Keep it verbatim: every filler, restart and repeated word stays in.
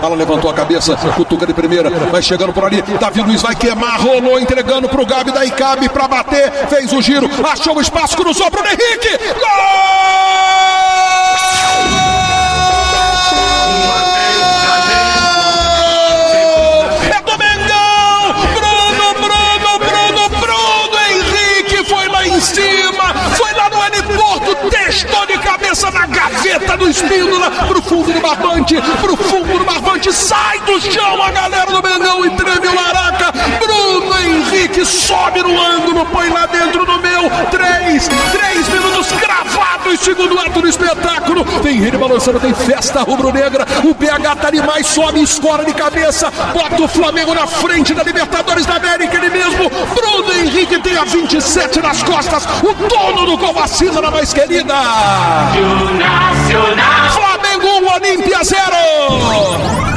Ela levantou a cabeça, cutuca de primeira, vai chegando por ali, Davi Luiz vai queimar, rolou, entregando pro Gabi, daí cabe pra bater, fez o giro, achou o espaço, cruzou pro Henrique, gol! É do Mengão, Bruno, Bruno, Bruno, Bruno Henrique foi lá em cima, foi lá no heliporto, testou de cabeça na gaveta do Espíndola, pro fundo do barbante, pro fundo do barbante, sai do chão a galera do Mengão e treme o Araca, Bruno Henrique sobe no ângulo, põe lá dentro do meu, três, três minutos cravados, segundo ato do espetáculo, tem ele balançando, tem festa rubro-negra, o B H tá demais, sobe, escora de cabeça, bota o Flamengo na frente da Libertadores da América, ele mesmo, Bruno Henrique tem a vinte e sete nas costas, o dono do Gol Vacina na mais querida. Flamengo um, Olímpia zero.